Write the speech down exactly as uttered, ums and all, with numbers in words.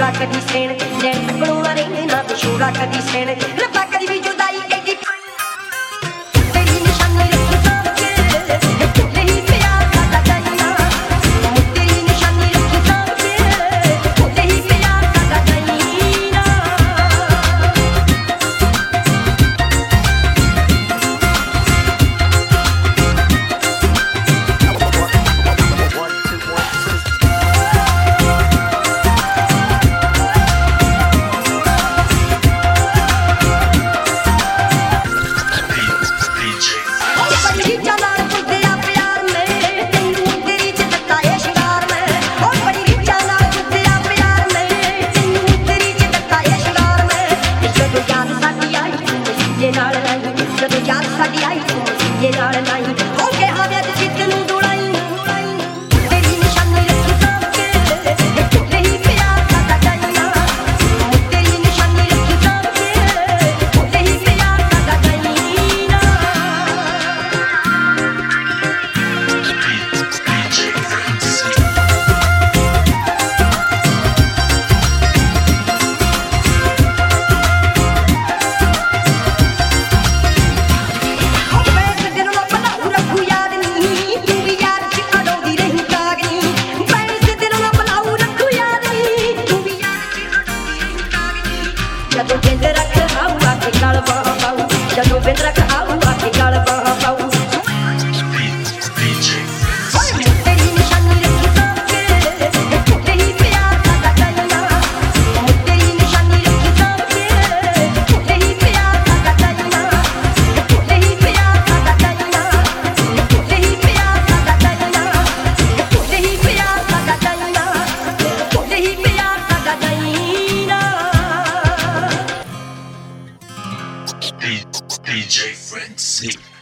ਵਿਛੋੜਾ ਕਦੀ ਸੇਣ ਨੈਣ ਤੱਕਣੋਂ ਨਾ ਰਹਿੰਦੇ ਨਾ ਵਿਛੋੜਾ ਕਦੀ ਸੇਣ ਰੱਬਾ ਕਦੀ ਵੀ ਜੁਦਾਈ ਐਡੀ ਤੇਰੀ ਨਿਸ਼ਾਨੀ ਰੱਖੀ ਸਾਂਭ ਕੇ ਭੁੱਲੇ ਹੀ ਪਿਆਰ ਸਾਡਾ ਜਾਈਨਾ ਤੇਰੀ ਨਿਸ਼ਾਨੀ ਰੱਖੀ ਸਾਂਭ ਕੇ ਭੁੱਲੇ ਹੀ ਪਿਆਰ ਸਾਡਾ ਜਾਈਨਾ ਜਦੋਂ ਯਾਦ ਸਾਡੀ ਆਈ ਤੂੰ ਸੀਨੇ ਨਾਲ ਲਾਈ ਹੋ ਕੇ ਹਾਵਿਆ ਤੇ ਜਿੱਤ ਨੂੰ ਦੁੜਾਈ ਤੇਰੀ ਨਿਸ਼ਾਨੀ ਰੱਖੀ ਸਾਂਭ ਕੇ ਭੁੱਲੇ ਹੀ ਪਿਆਰ ਸਾਡਾ ਜਾਈਨਾ ਤੇਰੀ ਨਿਸ਼ਾਨੀ ਰੱਖੀ ਸਾਂਭ ਕੇ ਭੁੱਲੇ ਹੀ ਪਿਆਰ ਸਾਡਾ ਜਾਈਨਾ ਜਦੋਂ ਬਿੰਦ ਰੱਖ ਆਊ ਆ ਕੇ ਗਲ ਬਾਹ ਪਾਊ ਜਦੋਂ ਬਿੰਦ ਰੱਖ ਆਊ ਆ ਕੇ ਗਲ ਬਾਹ ਪਾਊ ਤੇਰੀ ਨਿਸ਼ਾਨੀ ਰੱਖੀ ਸਾਂਭ ਕੇ ਭੁੱਲੇ ਹੀ ਪਿਆਰ ਸਾਡਾ ਜਾਈਨਾ ਤੇਰੀ ਨਿਸ਼ਾਨੀ ਰੱਖੀ ਸਾਂਭ ਕੇ ਭੁੱਲੇ ਹੀ ਪਿਆਰ ਸਾਡਾ ਜਾਈਨਾ ਭੁੱਲੇ ਹੀ ਪਿਆਰ ਸਾਡਾ ਜਾਈਨਾ ਭੁੱਲੇ ਹੀ ਪਿਆਰ ਸਾਡਾ ਜਾਈਨਾ ਭੁੱਲੇ ਹੀ ਪਿਆਰ ਸਾਡਾ ਜਾਈਨਾ ਭੁੱਲੇ ਹੀ ਪਿਆਰ ਸਾਡਾ ਜਾਈਨਾ D J Frenzy.